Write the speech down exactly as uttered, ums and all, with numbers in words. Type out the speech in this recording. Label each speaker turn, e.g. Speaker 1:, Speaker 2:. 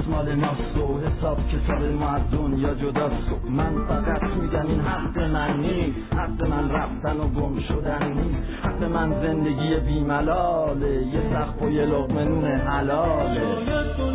Speaker 1: مال ماست و حساب کتاب ما از دنیا جداست. من فقط میگم این حق من نیست، حق من رفتن و گم شدن نیست، حق من زندگی بیملاله، یه سقف و یه لقمه نون حلاله.